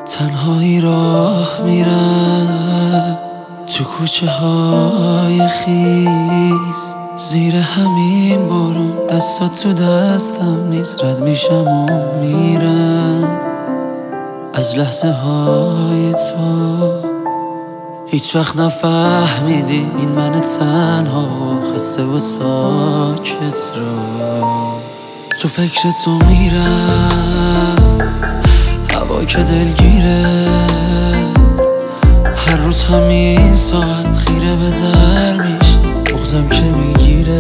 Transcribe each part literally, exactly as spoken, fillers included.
تنهایی راه میرم تو کوچه های خیس، زیر همین بارون دستات تو دستم نیست. رد میشم و میرم از لحظه های تو. هیچ وقت نفهمیدی این من تنها و خسته و ساکت رو. تو فکر تو میرم، هوا که دلگیره، هر روز همین ساعت خیره به در میشم، بغضم که میگیره.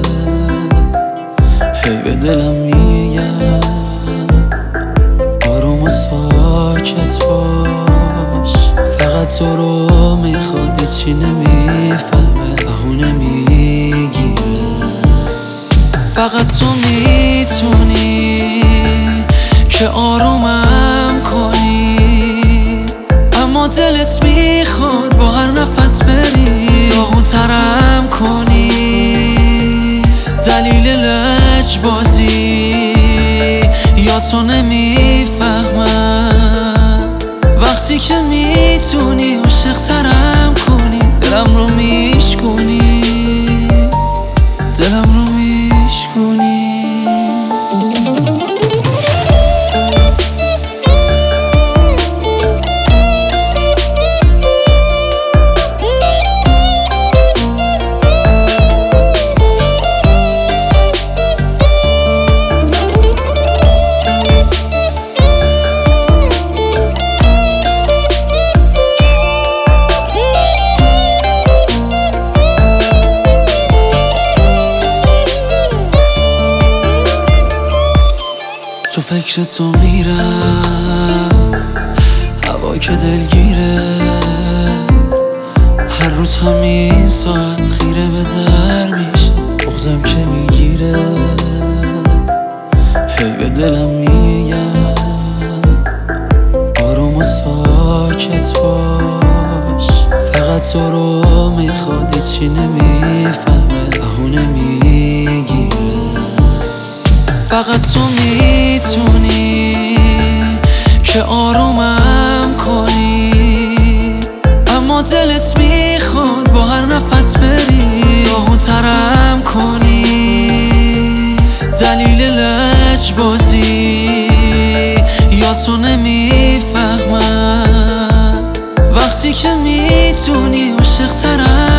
هی به دلم میگم آروم و ساکت باش، فقط تو رو میخواد، هیچی نمیفهمه، بهونه میگیره. فقط تو میتونی که آرومم کنی، اما دلت میخواد با هر نفس بری داغون ترم کنی. دلیل لجبازی یا تو نمیفهمم، وقتی که میتونی عاشق ترم کنی، دلم رو میشکنی، دلم رو میشکنی. تو فکر تو میرم، هوا که دلگیره، هر روز همین ساعت خیره به در میشم، بغضم که میگیره. هی به دلم میگم آروم و ساکت باش، فقط تو رو میخواد، هیچی نمیفهمه، بهونه میگیره. فقط تو میتونی که آرومم کنی، اما دلت میخواد با هر نفس بری داغون ترم کنی. دلیل لجبازی یا تو نمیفهمم، وقتی که میتونی عاشق ترم